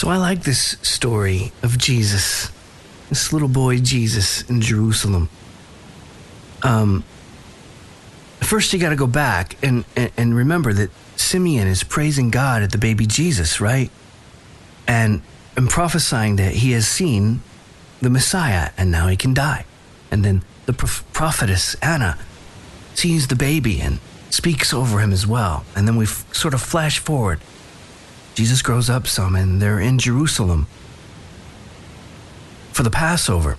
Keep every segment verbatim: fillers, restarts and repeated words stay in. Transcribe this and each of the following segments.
So I like this story of Jesus, this little boy Jesus in Jerusalem. Um, first you got to go back and, and, and remember that Simeon is praising God at the baby Jesus, right? And, and prophesying that he has seen the Messiah and now he can die. And then the prophetess Anna sees the baby and speaks over him as well. And then we f- sort of flash forward. Jesus grows up some and they're in Jerusalem for the Passover.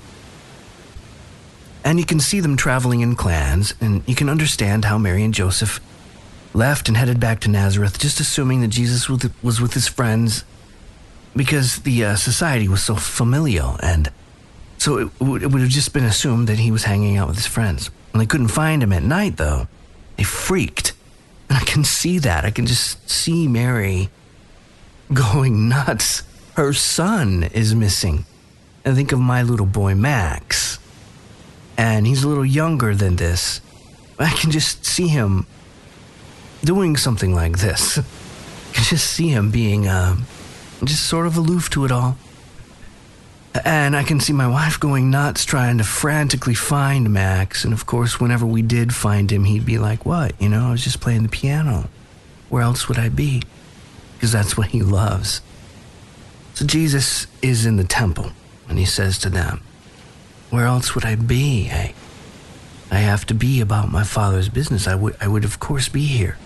And you can see them traveling in clans, and you can understand how Mary and Joseph left and headed back to Nazareth, just assuming that Jesus was with his friends because the uh, society was so familial, and so it, w- it would have just been assumed that he was hanging out with his friends. And they couldn't find him at night, though. They freaked. And I can see that. I can just see Mary going nuts. Her son is missing. And think of my little boy, Max. And he's a little younger than this. I can just see him doing something like this. I can just see him being uh, just sort of aloof to it all. And I can see my wife going nuts, trying to frantically find Max. And of course, whenever we did find him, he'd be like, what? You know, I was just playing the piano. Where else would I be? Because that's what he loves. So Jesus is in the temple, and he says to them, where else would I be? I, I have to be about my Father's business. I would, I would of course be here.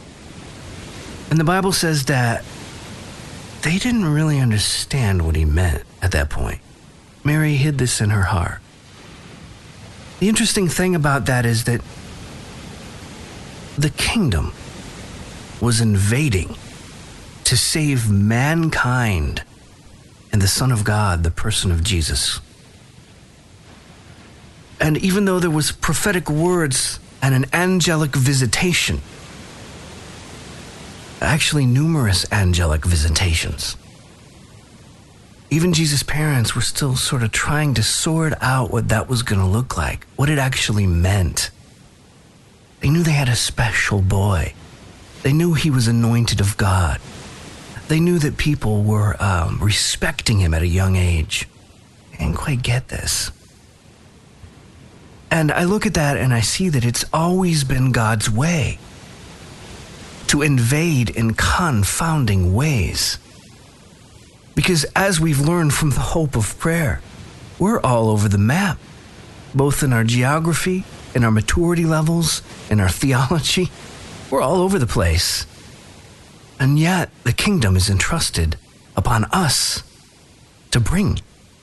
And the Bible says that they didn't really understand what he meant at that point. Mary hid this in her heart. The interesting thing about that is that the kingdom was invading to save mankind and the Son of God, the person of Jesus. And even though there was prophetic words and an angelic visitation, actually numerous angelic visitations, even Jesus' parents were still sort of trying to sort out what that was going to look like, what it actually meant. They knew they had a special boy. They knew he was anointed of God. They knew that people were um, respecting him at a young age. I didn't quite get this. And I look at that and I see that it's always been God's way to invade in confounding ways. Because as we've learned from the hope of prayer, we're all over the map, both in our geography, in our maturity levels, in our theology. We're all over the place. And yet the kingdom is entrusted upon us to bring.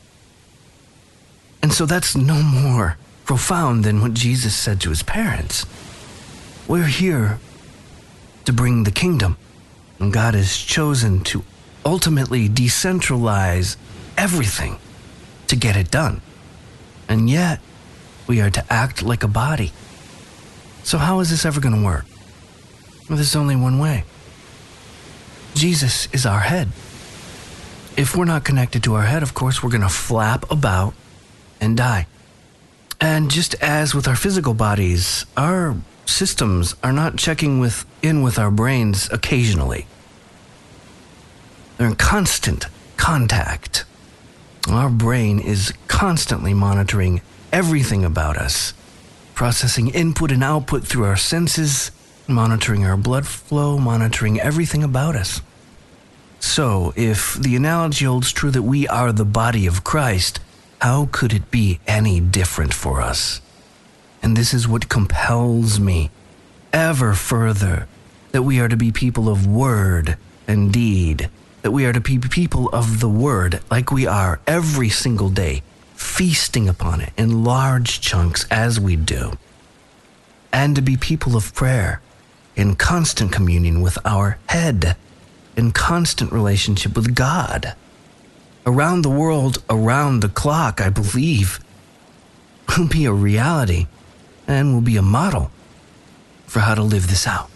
And so that's no more profound than what Jesus said to his parents. We're here to bring the kingdom, and God has chosen to ultimately decentralize everything to get it done. And yet, we are to act like a body. So how is this ever going to work? Well, there's only one way. Jesus is our head. If we're not connected to our head, of course, we're going to flap about and die. And just as with our physical bodies, our systems are not checking with in with our brains occasionally. They're in constant contact. Our brain is constantly monitoring everything about us, processing input and output through our senses, monitoring our blood flow, monitoring everything about us. So, if the analogy holds true that we are the body of Christ, how could it be any different for us? And this is what compels me ever further, that we are to be people of word and deed, that we are to be people of the word like we are every single day, feasting upon it in large chunks as we do, and to be people of prayer in constant communion with our head, in constant relationship with God. Around the world, around the clock, I believe, will be a reality and will be a model for how to live this out.